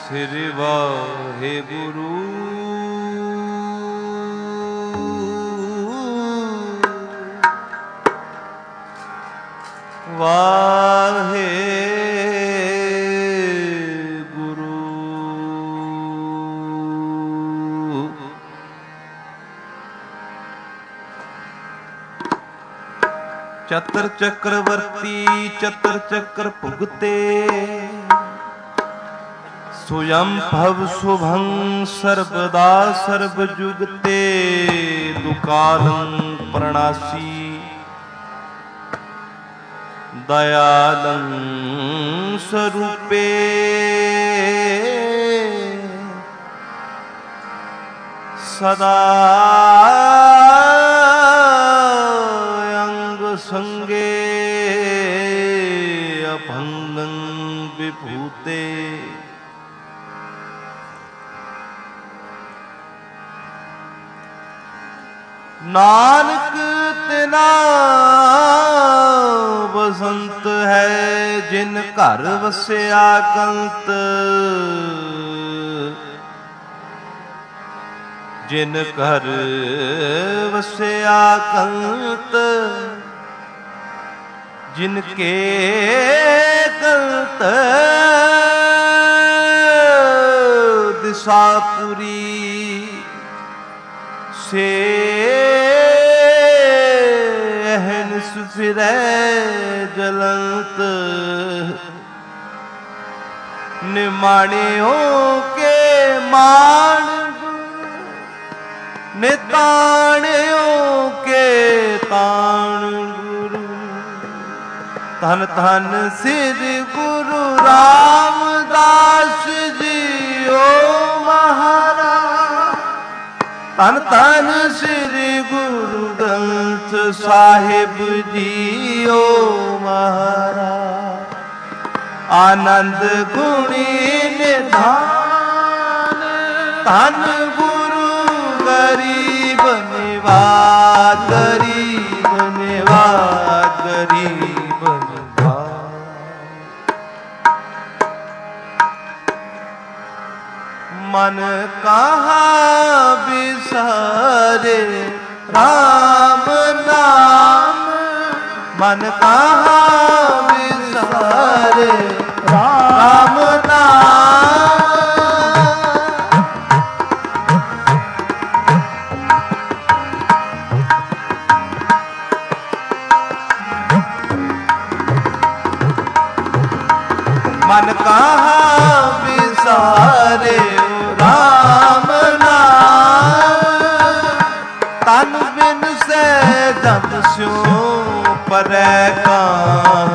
ਸ੍ਰੀ ਵਾਹਿਗੁਰੂ। ਵਾਹਿਗੁਰੂ। ਚਤਰ ਚੱਕਰਵਰਤੀ ਚਤਰ ਚੱਕਰ ਭੁਗਤੇ, ਸੁਯੰ ਭਵ ਸੁਭੰ ਸਰਬਦਾ ਸਰਬ ਜੁਗਤੇ। ਦੁਕਾਲੰ ਪ੍ਰਣਾਸੀ ਦਇਆਲੰ ਸਰੂਪੇ, ਸਦਾ ਅੰਗ ਸੰਗੇ ਅਭੰਗੰ ਵਿਭੂਤੇ। ਨਾਨਕ ਤਿਨਾ ਬਸੰਤ ਹੈ, ਜਿਨ ਘਰ ਵਸਿਆ ਕੰਤ। ਜਿਨ ਘਰ ਵਸਿਆ ਕੰਤ, ਜਿਨ ਕੇ ਕੰਤ ਦਿਸਾਪੁਰੀ। ਸੇ ਅਹਨਿਸ ਫਿਰੈ ਜਲੰਤ, ਨਿਮਾਣਿਓ ਕੇ ਮਾਣ ਨਿਤਾਣਿਓ ਕੇ ਤਾਣ ਗੁਰੂ। ਧੰਨ ਧੰਨ ਸ੍ਰੀ ਗੁਰੂ ਰਾਮਦਾਸ ਜੀਓ ਮਹਾਰਾਜ। ਧੰਨ ਧੰਨ ਸ੍ਰੀ ਗੁਰੂ ਗ੍ਰੰਥ ਸਾਹਿਬ ਜੀਓ ਮਹਾਰਾਜ। ਆਨੰਦ ਗੁਣੀ ਨਿਧਾਨ, ਧੰਨ ਗੁਰੂ ਗਰੀਬ ਨਿਵਾਜ। ਗਰੀਬ ਨਿਵਾਜ, ਗਰੀਬ ਨਿਵਾਜ। ਮਨ ਕਹਾ ਵਿਸਾਰੇ ਰਾਮ ਨਾਮ। ਮਨ ਕਹਾ ਵਿਸਾਰੇ ਰਾਮ ਨਾਮ। ਮਨ ਕਹਾ ਵਿਸਾਰੇ ਰਾਮ ਨਾਮ। ਤਨ ਬਿਨ ਸਹਿਜਮ ਸਿਉ ਪਰੈ ਕਾਮ।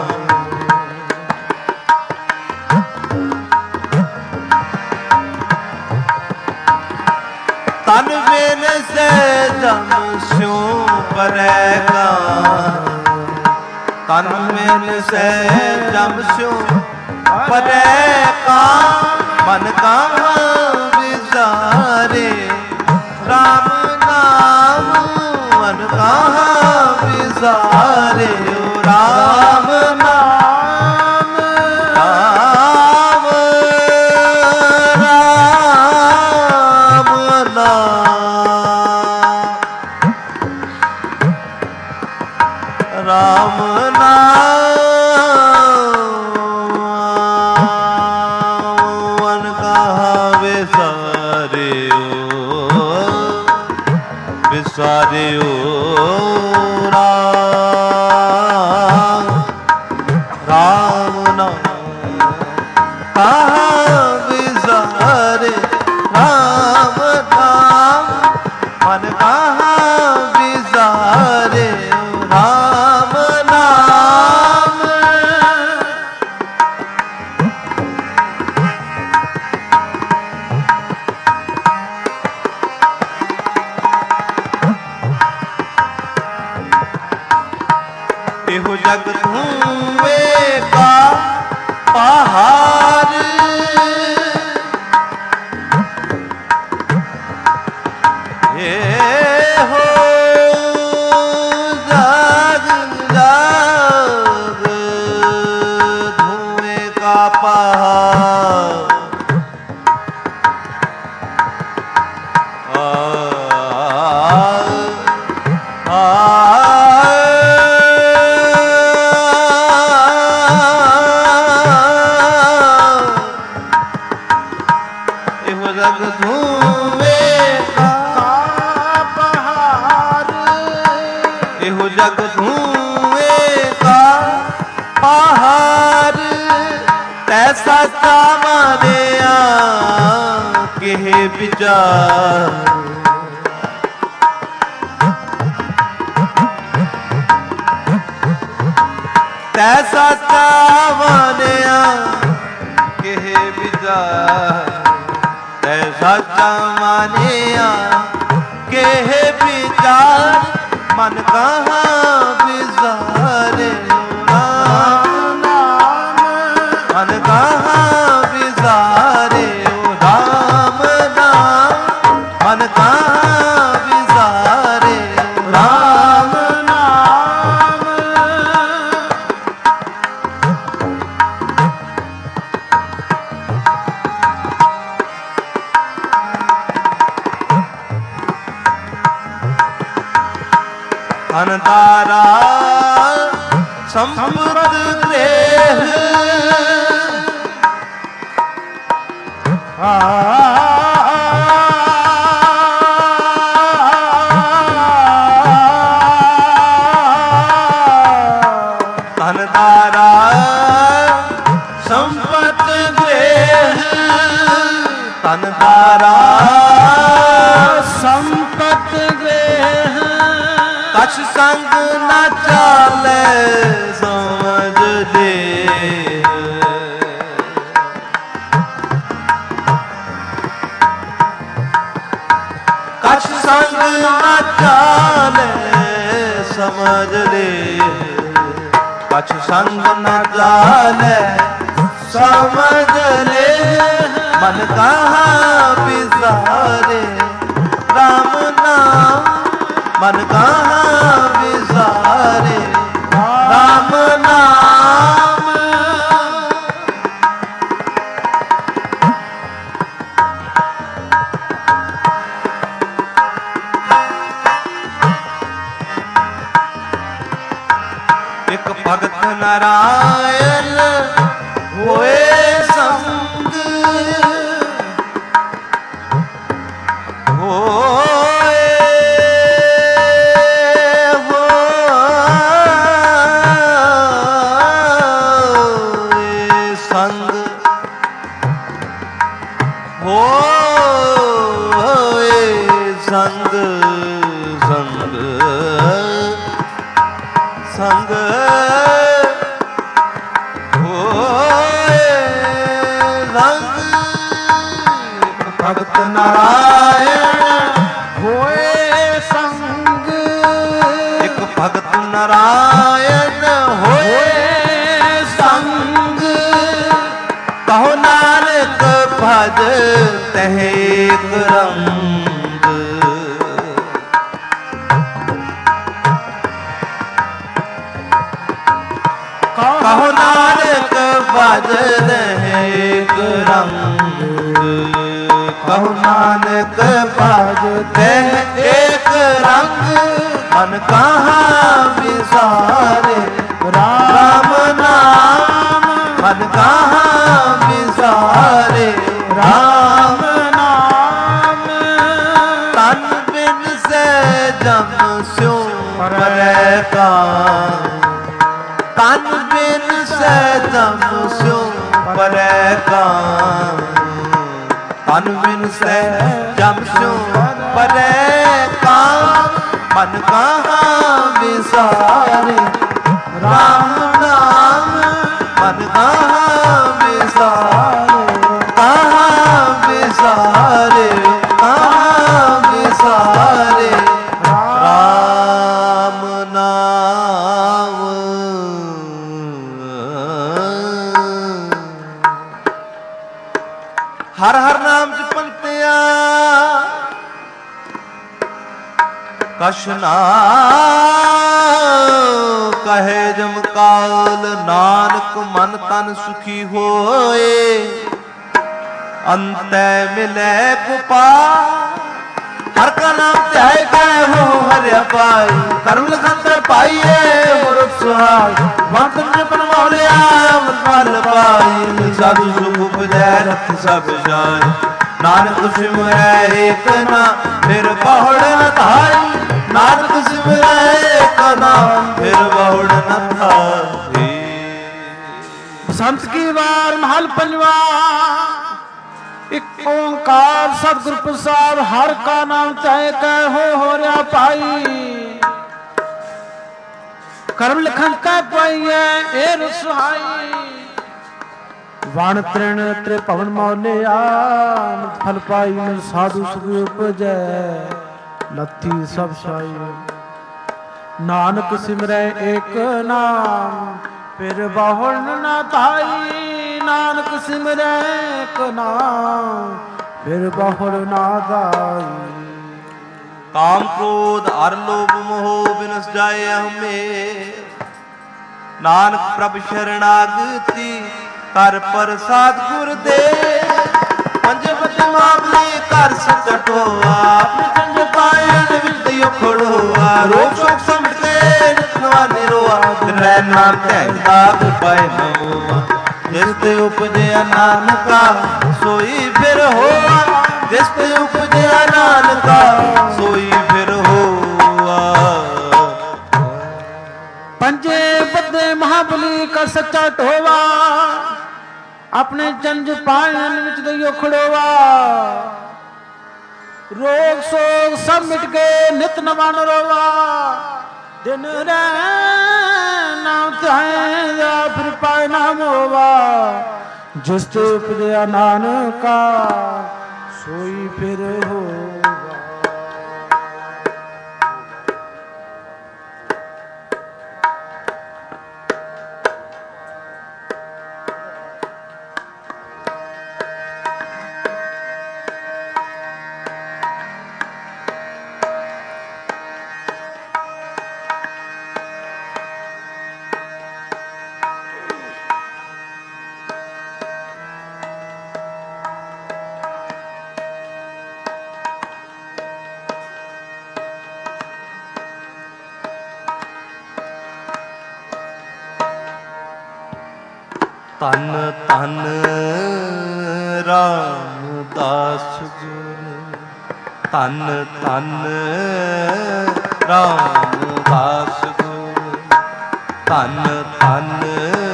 ਤਨ ਬਿਨ ਸਹਿਜਮ ਸਿਉ ਪਰੈ ਕਾਮ। ਤਨ ਬਿਨ ਸਹਿਜਮ ਸਿਉ ਪਰੈ ਕਾਮ। ਮਨ ਕਹਾ ਵਿਸਾਰੇ ਰਾਮ ਨਾਮ। ਮਨ ਕਹਾ ਵਿਸਾਰੇ ਰਾਮ ਨਾਮ। ਰਾਮ ਰਾਮ ਨਾਮ। ਰਾਮ ਨਾਮ। ਵਿਸਾਰਿਓ ਰਾਮ। ਰਾਮ ਨਾਮ ਕਹਾ ਵਿਸਾਰੇ ਰਾਮ ਨਾਮ। ਮਨ ਕਹਾ ਵਿਸਾਰੇ ਰਾਮ ਨਾਮ। ਇਹੋ ਜਗ ਧੂਏ ਕਾ ਪਹਾੜ। ਇਹੋ ਜਗ ਜਗ ਧੂਏ ਕਾ ਪਹਾੜ। ਵਿਚਾਰ। ਤੈ ਸਾਚਾ ਮਾਨਿਆ ਕਿਹ ਵਿਚਾਰ। ਤੈ ਸਾਚਾ ਮਾਨਿਆ ਕਿਹ ਵਿਚਾਰ। ਮਨ ਕਹਾਂ ਵਿਸਾਰੇ ਰਾਮ ਨਾਮ। ਮਨ ਕਹਾਂ ਵਿਸਾਰੇ ਰਾਮ ਨਾਮ। ਮਨ ਕਹਾਂ ਵਿਸਾਰੇ ਰਾਮ ਨਾਮ। ਅਨਦਾਰਾ ਸੰਪਤ ਗ੍ਰਹਿ। ਅਨਦਾਰਾ ਸੰਪਤ ਗ੍ਰਹਿ। ਅਨਦਾਰਾ ਸੰਪਤ ਗ੍ਰਹਿ। ਕਛ ਸੰਗ ਨਾ ਚਾਲੇ ਸਮਝ ਦੇ। ਕਛ ਸੰਗ ਨਾ ਚਾਲੇ ਸਮਝ ਲੈ। ਕਛ ਸੰਗ ਨਾ ਚਾਲੇ ਸਮਝ ਲੈ। ਮਨ ਕਹਾਂ ਵਿਸਾਰੇ ਰਾਮ ਨਾਮ। ਮਨ ਕਹਾਂ ਵਿਸਾਰੇ ਰਾਮ ਨਾਮ। ਇੱਕ ਭਗਤ ਨਾਰਾਇਣ ਹੋਏ ਸੰਗ। ਸੰਗ ਸੰਗ ਸੰਗ ਹੋਏ ਰੰਗ। ਭਗਤ ਨਾਰਾਇਣ ਹੋਏ ਸੰਗ। ਇੱਕ ਭਗਤ ਨਾਰਾਇਣ ਹੋਏ ਸੰਗ। ਕਹੋ ਨਾਨਕ ਭਜ ਤਹਿ ਏਕ ਰੰਗ। ਕਹੋ ਨਾਨਕ ਭਜ ਤਹਿ ਏਕ ਰੰਗ। ਕਹੋ ਨਾਨਕ ਭਜ ਤਹਿ ਏਕ ਰੰਗ। ਮਨ ਕਹਾਂ ਵਿਸਾਰੇ ਰਾਮ ਨਾਮ। ਮਨ ਕਹਾਂ ਵਿਸਾਰੇ ਰਾਮ ਨਾਮ। ਤਨ ਬਿਨ ਸਹਿਜਮ ਸਿਉ ਪਰੈ ਕਾਮ। ਤਨ ਬਿਨ ਸਹਿਜਮ ਸਿਉ ਪਰੈ ਕਾਮ। ਤਨ ਬਿਨ ਸਹਿਜਮ ਸਿਉ ਪਰੈ ਕਾਮ। ਮਨ ਕਹਾਂ ਵਿਸਾਰੇ ਰਾਮ ਨਾਮ। ਮਨ ਕਹਾਂ ਵਿਸਾਰੇ ਕਹਾਂ ਵਿਸਾਰੇ ਕਹਾਂ ਵਿਸਾਰੇ ਰਾਮ ਨਾਮ। ਹਰ ਹਰ ਨਾਮ ਜਪੰਤਿਆ ਕਛ ਨਾ ਕਹੇ ਜਮ ਕਾਲ। ਨਾਨਕ ਮਨ ਤਨ ਸੁਖੀ ਹੋਏ। ਅੰਤੈ ਮਿਲੈ ਗੋਪਾਲ। ਹਰ ਕਾ ਨਾਮ ਧਿਆਏ ਕੈ ਹੋ ਹਰਿਆ ਪਾਈ। ਕਰਮ ਲਖੰਦਰ ਪਾਈਏ ਮੁਰਖ ਸੁਹਾਈ। ਵੰਤ ਨਿਪਨ ਮੌਲਿਆ ਮਨ ਪਾਈ। ਸਾਧੂ ਸੁਖ ਉਪਜੈ ਰਤ ਸਭ ਜਾਈ। ਨਾਨਕ ਸਿਮਰੈ ਏਕ ਨਾਮ ਫਿਰ ਬਹੁੜ ਨ ਧਾਈ। ਨਾਨਕ ਸਿਮਰੈ ਏਕ ਨਾਮ ਫਿਰ ਬਹੁੜ ਨ ਧਾਈ। ਬਸੰਤ ਕੀ ਵਾਰ ਮਹਲ ਪੰਜਵਾ। ਇੱਕ ਓੰਕਾਰ ਸਤਿਗੁਰ ਪ੍ਰਸਾਦ ਹਰ ਕਾ ਨਾਮ ਤੈ ਕਹਿ ਹੋ ਰਿਹਾ ਭਾਈ। ਕਰਮ ਲਿਖਨ ਕੈ ਪਾਈਐ ਇਹ ਰਸਹਾਈ। ਵਣ ਤ੍ਰਿਣ ਤ੍ਰਿਭਵਨ ਮੌਲਿਆ ਫਲ ਪਾਈ ਮਿਲ ਸਾਧੂ ਸੁਖ ਉਪਜੈ ਲੱਥੀ ਸਭ ਛਾਈ। ਨਾਨਕ ਸਿਮਰੈ ਏਕ ਨਾਮ ਫਿਰ ਬਾਹੁਲ ਨਾ ਧਾਈ। ਨਾਨਕ ਸਿਮਰੈ ਏਕ ਨਾਮ ਫਿਰ ਬਾਹੁਲ ਨਾ ਧਾਈ। ਕਾਮ ਕ੍ਰੋਧ ਅਰ ਲੋਭ ਮੋਹ ਬਿਨਸ ਜਾਏ ਹਮੇ। ਨਾਨਕ ਪ੍ਰਭ ਸ਼ਰਣਾਗਤੀ ਕਰ ਪ੍ਰਸਾਦ ਗੁਰ ਦੇ। ਪੰਜ ਵਜੇ ਮਾਮਲੇ ਕਰ ਸਕਟੋਆ ਆਪਣੇ ਚੰਗ ਪਾਇਣ ਵਿੱਚ ਦਿਓ ਖੜੋਆ। ਰੋਗ ਸ਼ੋਕ ਸਮਝ ਕੇ ਨਿਤਨਵਾ ਨਿਰੋਆ ਦਿਨ ਰਹਿ ਨਾਮ ਧੈਂਦਾ ਪਾਏ ਨਮੋਆ। ਜਿਸ ਤੇ ਉਪਜਿਆ ਨਾਨਕਾ ਸੋਈ ਫਿਰ ਹੋਆ। ਜਿਸ ਤੇ ਉਪਜਿਆ ਨਾਨਕਾ ਸੋਈ ਫਿਰ ਹੋਆ। ਪੰਜੇ ਬੱਦੇ ਮਹਾਬਲੀ ਕਾ ਸੱਚਾ ਢੋਵਾ ਆਪਣੇ ਜੰਜ ਪਾਇਨ ਵਿੱਚ ਦਈਓ ਖੜੋਵਾ। ਰੋਗ ਸੋਗ ਸਭ ਮਿਟ ਕੇ ਨਿਤ ਨਵਾਂ ਨਰੋਵਾ। ਦਿਨ ਰਹਿ ਨਾਮ ਧਿਆਇਆ ਫਿਰ ਪਾਏ ਨਾਮ ਹੋਵਾ। ਜਿਸ ਤੇ ਉਪਜਿਆ ਨਾਨਕਾ ਸੋਈ ਫਿਰ ਹੋਵਾ। ਧੰਨ ਧੰਨ ਰਾਮਦਾਸ ਗੁਰ। ਧੰਨ ਧੰਨ ਰਾਮਦਾਸ ਗੁਰ। ਧੰਨ ਧੰਨ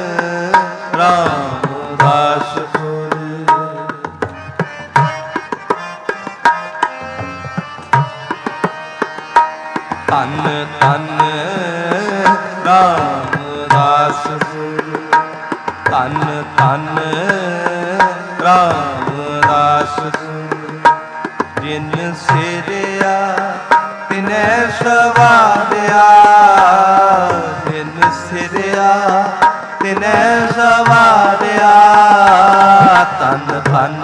ਰਾਮਦਾਸ ਗੁਰ। ਧੰਨ ਧੰਨ ਰਾਮਦਾਸ ਗੁਰ। ਧੰਨ ਧੰਨ ਰਾਮਦਾਸ ਗੁਰ। ਜਿਨ ਸਿਰਿਆ ਤਿਨੈ ਸਵਾਰਿਆ। ਜਿਨ ਸਿਰਿਆ ਤਿਨੈ ਸਵਾਰਿਆ। ਧੰਨ ਧੰਨ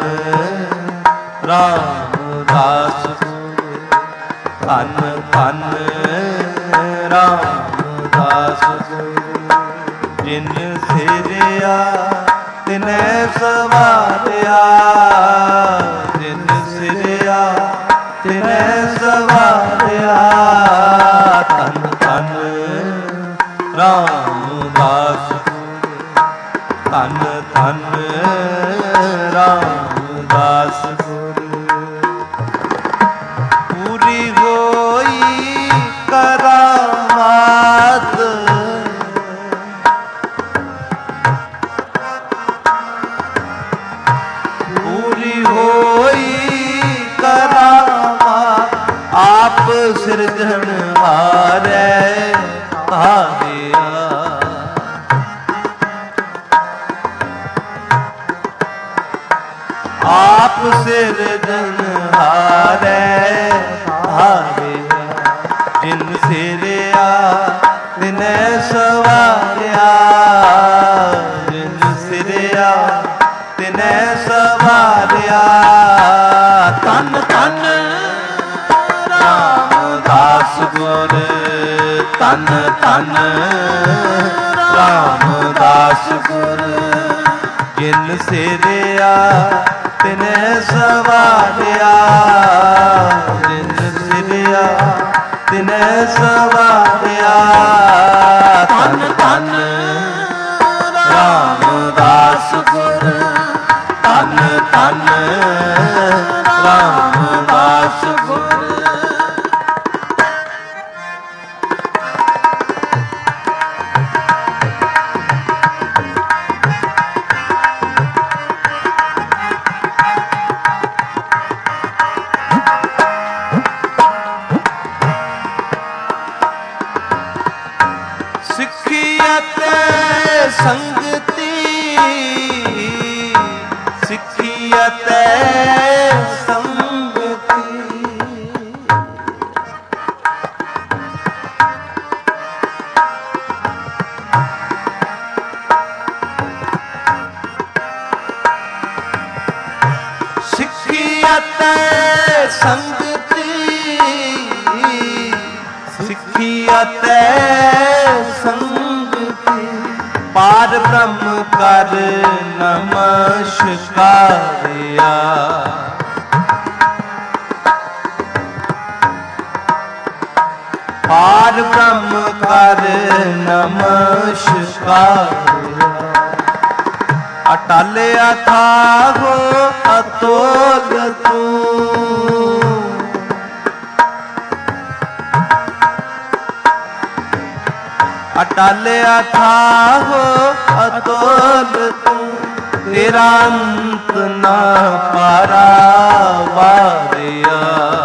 ਰਾਮਦਾਸ ਗੁਰ। ਧੰਨ ਧੰਨ ਰਾਮਦਾਸ ਗੁਰ। ਜਿਨ ਸਿਰਿਆ ਤਿਨੈ ਸਵਾਰਿਆ। ਜਿਨ ਸਿਰਿਆ ਤਿਨੈ ਸਵਾਰਿਆ। ਧੰਨ ਧੰਨ ਰਾਮਦਾਸ ਗੁਰ। ਧੰਨ ਧੰਨ ਰਾਮਦਾਸ ਗੁਰ। ਪੂਰੀ ਹੋਈ ਕਰਾਮਾਤ। ਆਪ ਸਿਰਜਣ ਹਾਰੈ ਹਾਰਿਆ। ਆਪ ਸਿਰਜਣ ਹਾਰੈ ਹਾਰਿਆ। ਜਿਨ ਸਿਰਿਆ ਤਿਨੈ ਸਵਾਰਿਆ। ਜਿਨ ਸਿਰਿਆ ਤਿਨੈ ਸਵਾਰਿਆ। ਧੰਨ ਧੰਨ ਰਾਮਦਾਸ ਗੁਰ। ਧੰਨ ਧੰਨ ਰਾਮਦਾਸ ਗੁਰ। ਜਿਨ ਸਿਰਿਆ ਤਿਨੈ ਸਵਾਰਿਆ। ਜਿਨ ਸਿਰਿਆ ਤਿਨੈ ਸਵਾਰਿਆ। ਧੰਨ ਧੰਨ ਰਾਮਦਾਸ ਗੁਰ। ਧੰਨ ਧੰਨ ਰਾਮਦਾਸ ਗੁਰ। ਸੰਗਤੀ ਸਿੱਖੀ ਅਤੇ ਸੰਗਤੀ। ਸਿੱਖੀ ਅਤੇ ਸੰਗਤੀ ਸਿੱਖੀ ਅਤੇ ਸੰਗਤੀ। ਪਾਰ ਬ੍ਰਹਮ ਕਰ ਨਮਸਕਾਰਿਆ। ਪਾਰ ਬ੍ਰਹਮ ਕਰ ਨਮਸਕਾਰਿਆ। ਅਟਲ ਅਥਾਹ ਅਤੋਲ ਤੂੰ। ਅਟਲ ਅਥਾਹ ਅਤੋਲ ਤੂੰ। ਤੇਰਾ ਅੰਤ ਨਾ ਪਾਰਾਵਾਰਿਆ।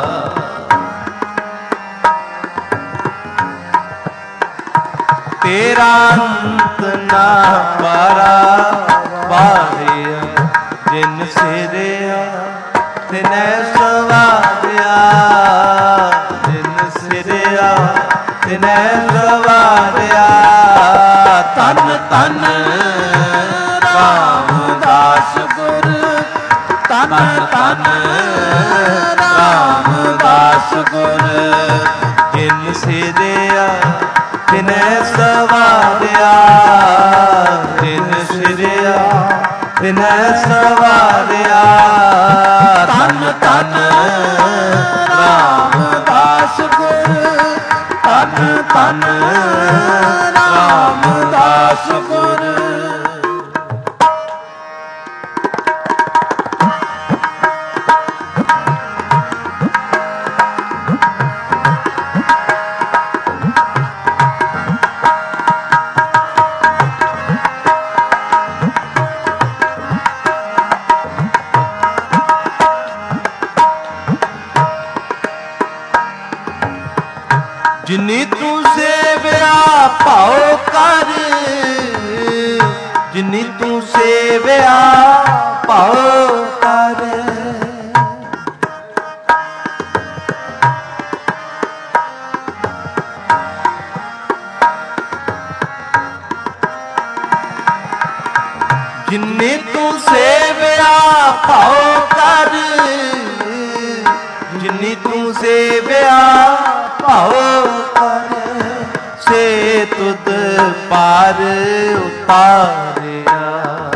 ਤੇਰਾ ਅੰਤ ਨਾ ਪਾਰਾਵਾਰਿਆ। ਜਿਨ ਸਿਰਿਆ ਤਿਨੈ ਸਵਾਰਿਆ। ਜਿਨ ਸਿਰਿਆ ਤਿਨੈ ਸਵਾਰਿਆ। ਧੰਨ ਧੰਨ ਰਾਮਦਾਸ ਗੁਰ। ਧੰਨ ਧੰਨ ਰਾਮਦਾਸ ਗੁਰ। ਜਿਨ ਸਿਰਿਆ ਤਿਨੈ ਸਵਾਰਿਆ। ਜਿਨ ਸਿਰਿਆ ਤਿਨੈ ਸਵਾਰਿਆ। ਧੰਨ ਧੰਨ ਰਾਮਦਾਸ ਗੁਰ। ਧੰਨ ਧੰਨ ਰਾਮਦਾਸ ਗੁਰ। ਜਿਨੀ ਤੂੰ ਸੇਵਿਆ ਭਾਉ ਕਰ। ਜਿਨੀ ਤੂੰ ਸੇਵਿਆ ਭਾਉ ਕਰ। ਜਿਨੀ ਤੂੰ ਸੇਵਿਆ ਭਾਉ ਕਰ। ਜਿਨੀ ਤੂੰ ਸੇਵਿਆ ਭਾਉ ਕਰ। ਸੇ ਤੁਧ ਪਾਰ ਉਤਾਰਿਆ।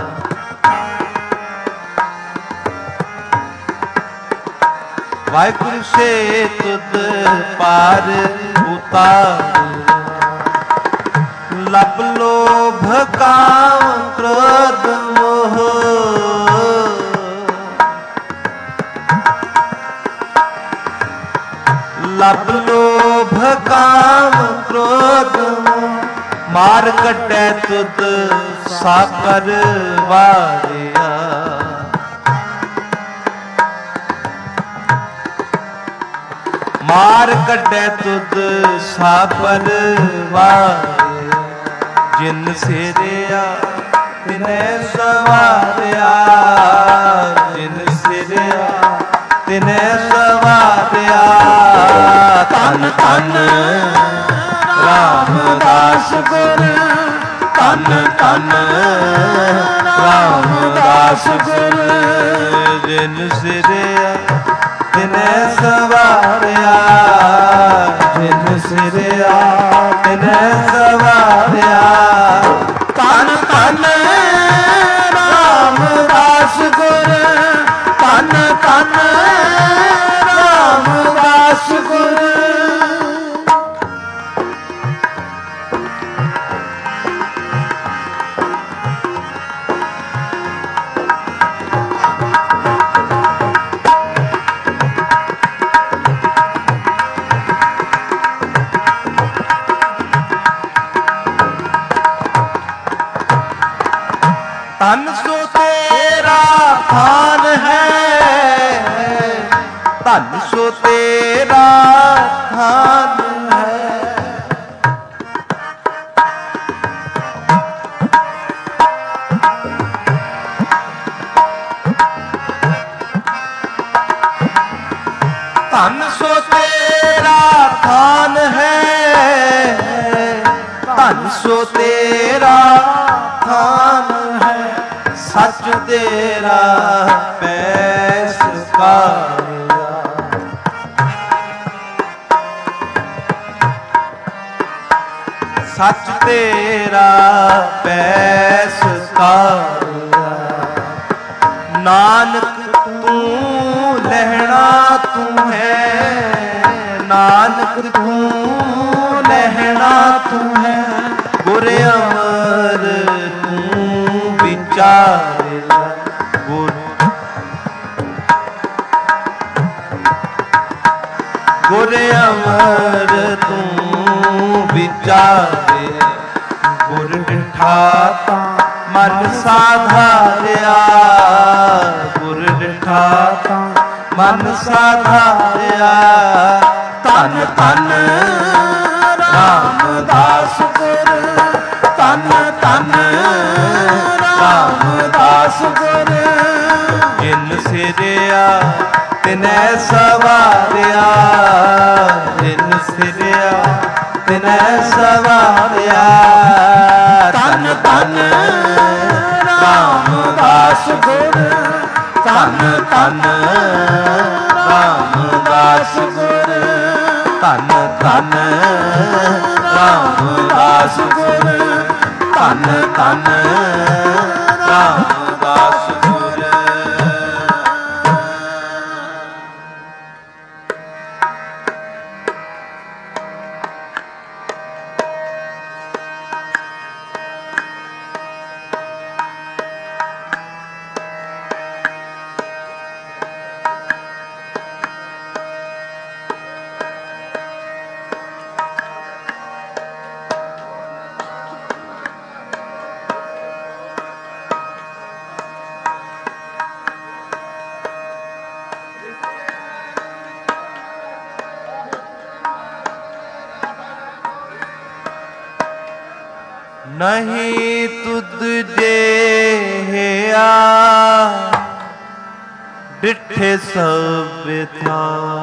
ਵਾਹਿਗੁਰੂ ਸੇ ਤੁਧ ਪਾਰ ਉਤਾਰਿਆ। ਲਬ ਲੋਭ ਕਾਮ ਕ੍ਰੋਧ ਮੋਹ। ਲਬ ਲੋਭ ਕਾਮ ਕ੍ਰੋਧ ਮੋਹ। ਮਾਰ ਕੱਢੈ ਤੁਧ ਸਾਕਰ ਵਾਰਿਆ। ਮਾਰ ਕੱਢੈ ਤੁਧ ਸਾਕਰ ਵਾਰਿਆ। ਜਿਨ ਸਿਰਿਆ ਤਿਨੈ ਸਵਾਰਿਆ। ਜਿਨ ਸਿਰਿਆ ਤਿਨੈ ਸਵਾਰਿਆ। ਧੰਨ ਧੰਨ ਰਾਮਦਾਸ ਗੁਰ। ਧੰਨ ਧੰਨ ਰਾਮਦਾਸ ਗੁਰ। ਜਿਨ ਸਿਰਿਆ ਤਿਨੈ ਸਵਾਰਿਆ। ਜਿਨ ਸਿਰਿਆ ਤਿਨੈ ਸਵਾਰਿਆ। ਧੰਨ ਧੰਨ ਰਾਮਦਾਸ ਗੁਰ। ਧੰਨ ਧੰਨ ਰਾਮਦਾਸ ਗੁਰ। ਧਨ ਸੋ ਤੇਰਾ ਖਾਨ ਹੈ, ਧਨ ਸੋ ਤੇਰਾ ਖਾਨ ਹੈ। ਤੇਰਾ ਪੈਸ ਕਾਰਿਆ। ਸੱਚ ਤੇਰਾ ਪੈਸ ਕਾਰਿਆ। ਨਾਨਕ ਤੂੰ ਲਹਿਣਾ ਤੂੰ ਹੈ, ਨਾਨਕ ਤੂੰ ਲਹਿਣਾ ਤੂੰ ਹੈ। ਗੁਰ ਅਮਰ ਤੂੰ ਵਿਚਾਰ ਗੁਰ, ਗੁਰ ਅਮਰ ਤੂੰ ਵਿਚਾਰੇ। ਗੁਰ ਡਿਠਾ ਤਾਂ ਮਨ ਸਾਧਾਰਿਆ, ਗੁਰ ਡਿਠਾ ਤਾਂ ਮਨ ਸਾਧਾਰਿਆ। ਧੰਨ ਧੰਨ ਰਾਮਦਾਸ ਗੁਰ, ਧੰਨ ਧੰਨ ਰਾਮਦਾਸ ਗੁਰ। ਜਿਨ ਸਿਰਿਆ ਤਿਨੈ ਸਵਾਰਿਆ, ਜਿਨ ਸਿਰਿਆ ਤਿਨੈ ਸਵਾਰਿਆ। ਧੰਨ ਧੰਨ ਰਾਮਦਾਸ ਗੁਰ, ਧੰਨ ਧੰਨ ਰਾਮਦਾਸ ਗੁਰ। ਧੰਨ ਧੰਨ ਰਾਮਦਾਸ ਗੁਰ, ਧੰਨ ਧੰਨ ਰਾਮਦਾਸ ਗੁਰ। ਨਹੀਂ ਤੁਧ ਜਿਹਾ ਡਿਠੇ ਸਭ ਥਾ,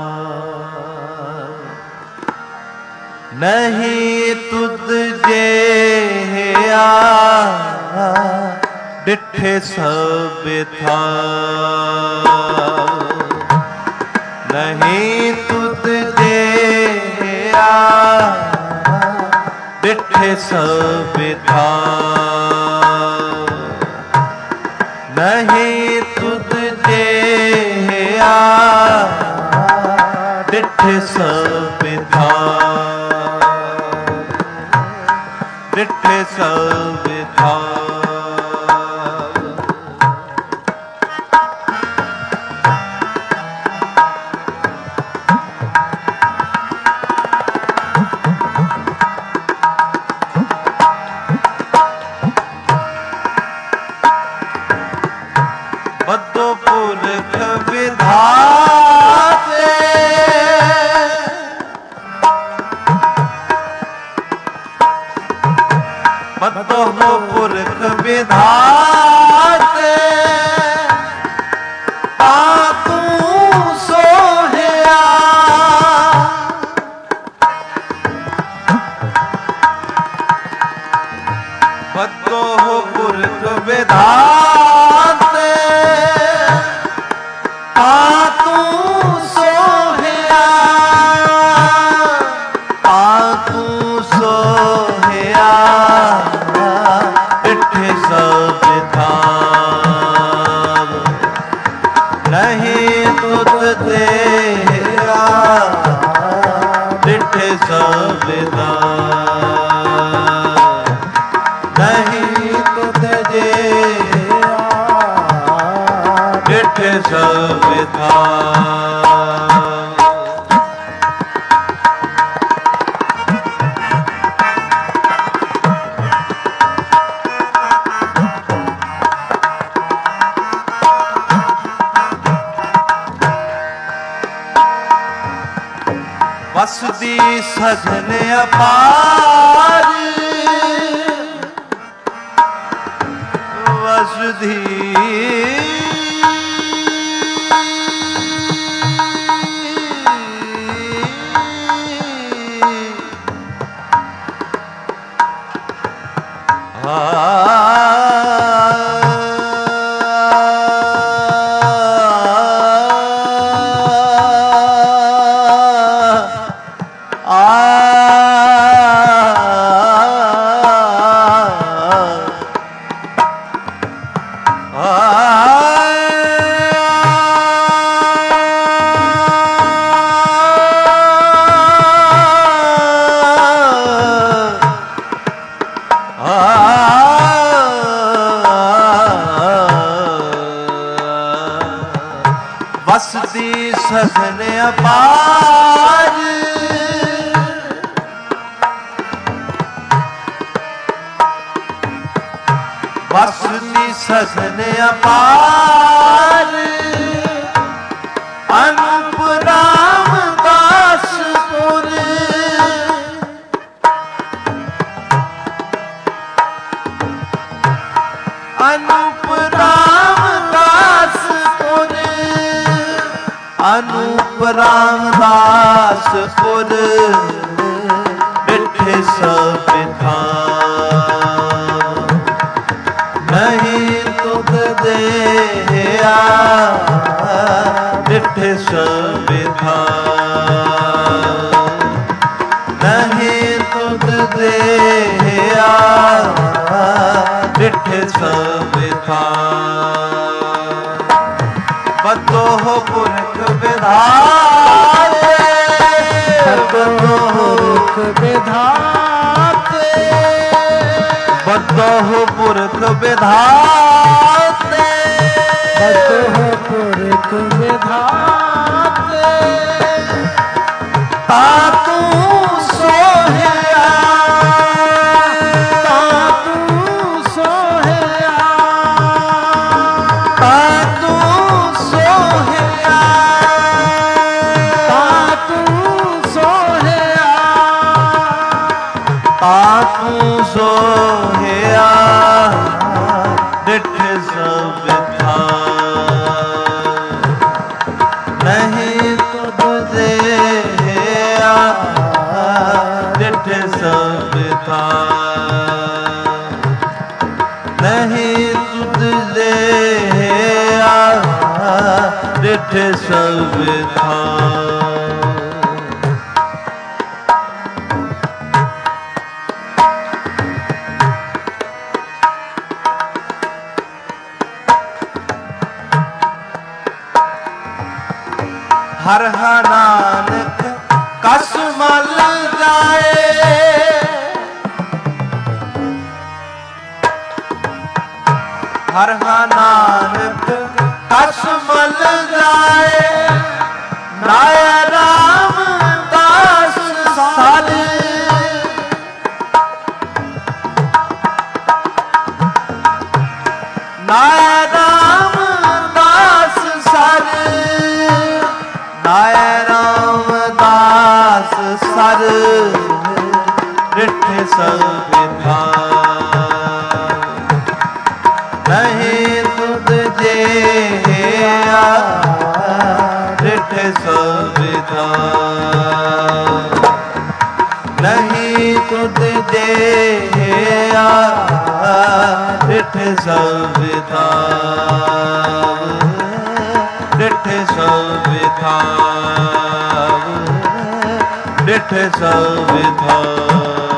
ਨਹੀਂ ਤੁਧ ਜਿਹਾ ਡਿਠੇ ਸਭ ਥਾ। ਨਹੀਂ ਤੁਧ ਜਿਹਾ ਡਿਠੇ ਸਭ ਥਾ। ਨਹੀਂ ਤੁਧ ਜਿਹਾ ਡਿਠੇ ਸਭ ਥਾ, ਡਿਠੇ ਸਭ ਥਾ। ਬੱਧੋ ਪੁਰਖ ਵਿਧਾਤੇ, ਬੱਧੋ ਪੁਰਖ ਵਿਧਾਤੇ। ਤਾ ਤੂੰ ਸੋਹਿਆ, ਬੱਧੋ ਪੁਰਖ ਵਿਧਾਤੇ। ਨਹੀਂ ਤੁਧ ਤੇਰਾ ਡਿਠੇ ਸਭ ਥਾ, ਨਹੀਂ ਤੁਧ ਜਿਹਾ ਡਿਠੇ ਸਭ ਥਾ। ਵਸਦੀ ਸਜਨ ਅਪਾਰ, ਵਸਦੀ सघन अपार अनूप रामदासपुर अनूप रामदासपुर अनूप रामदासपुर डिठे सब थान नहीं तुध देया डिठे सब थान नहीं तुध देया डिठे सब थान बतो पुरख विधाते बतो पुरख विधाते बतो पुरख विधाते बतो पुरख विधाते तातू सोहया तातू सोहया तातू सोहया तातू सोहया तातू सोहया डिठ सब थान नहीं तुझ देया डिठ सब थान नहीं तुझ देया डिठ सब थान हर हर नानक कस मल जाए हर हर नानक कस मल जाए नाय राम दास साल नाय राम दास साल नाय रामदास सर डिठ सब थान नहीं तुझ जेया डिठ सब थान नहीं तुझ जेया डिठ सब थान डिठ सब थान डिठ सब थान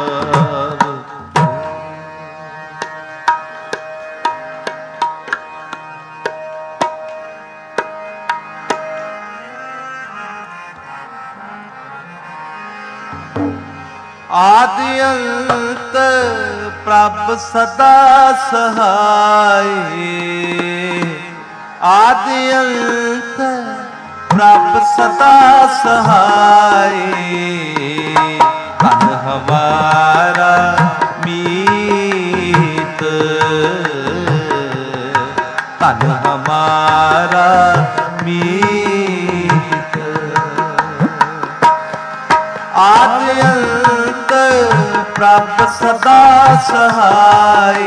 आदि अंत प्रभ सदा सहाय आदि अंत प्रभ सदा सहाय तन हमारा मीत तन हमारा मीत आदि अंत प्रभ सदा सहाय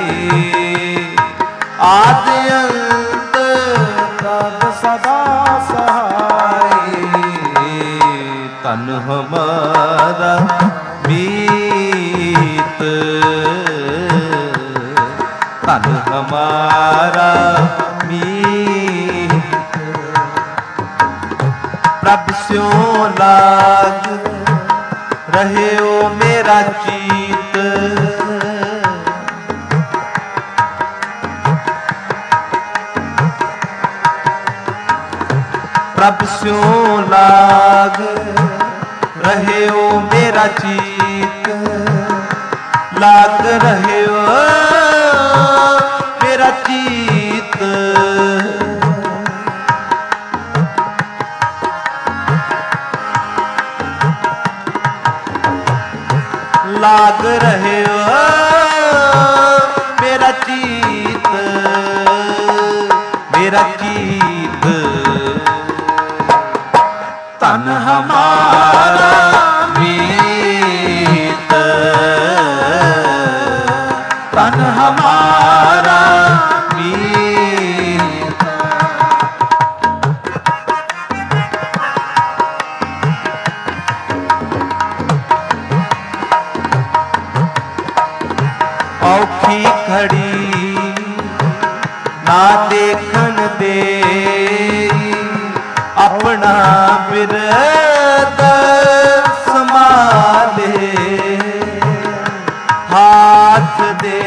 आदि अंत प्रभ सदा सहाय तन हमारा मीत तन हमारा मीत प्रभ स्यों लाग रहे ओ मेरा चीत प्रभ स्यों लाग रहे ओ मेरा चीत लाग रहे ओ मेरा चीत लाग रहे हो मेरा चीत ਔਖੀ ਘੜੀ ਨਾ ਦੇਖਣ ਦੇ, ਆਪਣਾ ਬਿਰਦ ਸੰਭਾਲੇ हाथ दे,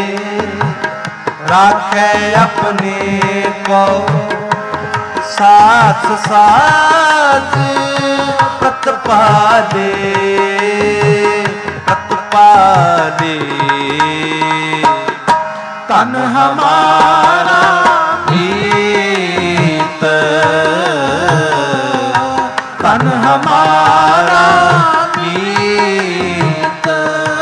राखे अपने को साथ साथ प्रतिपाले प्रतिपाले। तन हमारा मीत, तन हमारा मीत,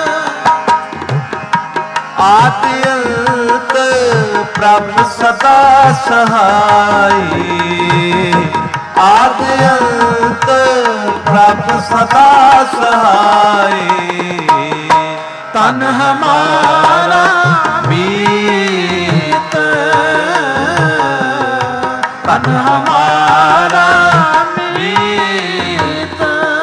आदि अंत प्रभ सदा सहाय, आदि अंत प्रभ सदा सहाय। तन हमारा मीत, तन हमारा मीत।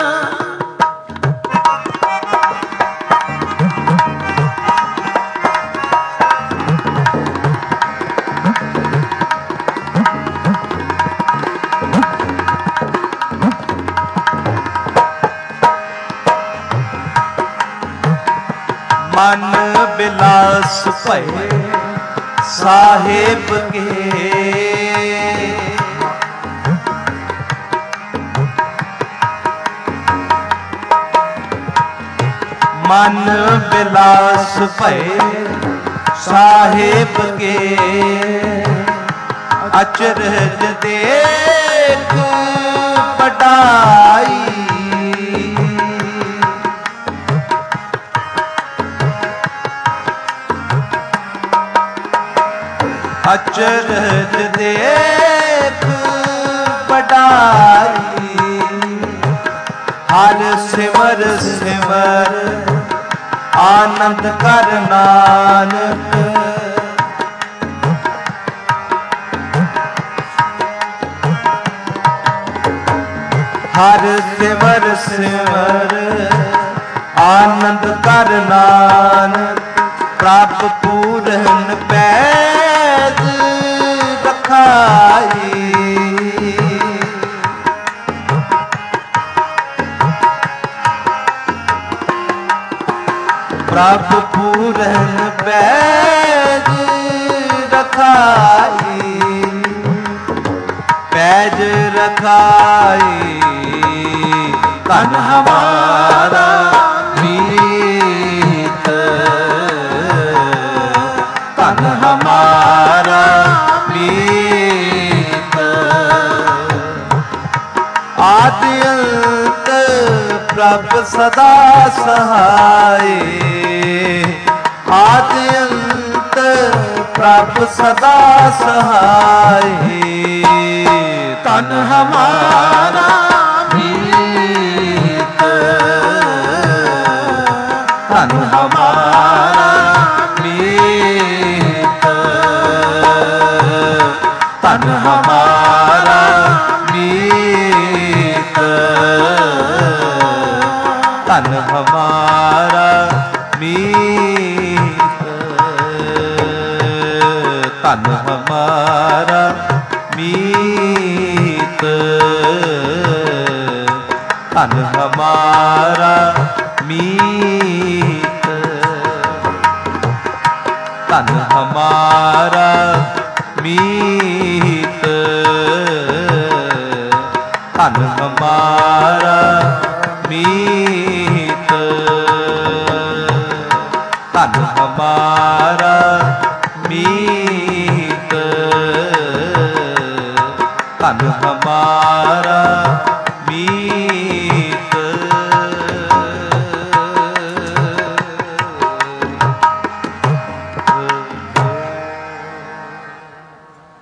मन बिलास भये साहेब के, मन बिलास भये साहेब के, अचरज देख बढ़ाई। अचरज देख बढ़ाई, हर सिमर सिमर आनंद कर नानक। हर सिमर सिमर आनंद कर नानक, प्रभ पूरन पैज रखाई। प्रभ पूरन पैज रखाई, पैज रखाई। तन हमारा मीत, तन हमारा मीत, आदि अंत प्रभ सदा सहाय, आदि अंत प्रभ सदा सहाय। तन हमारा मीत, तन हमारा मीत, तन हमारा मीत, तन हमारा मीत, तन हमारा मीत, तन हमारा मीत, तन हमारा मीत, तन हमारा मीत, तन हमारा मीत, तन हमारा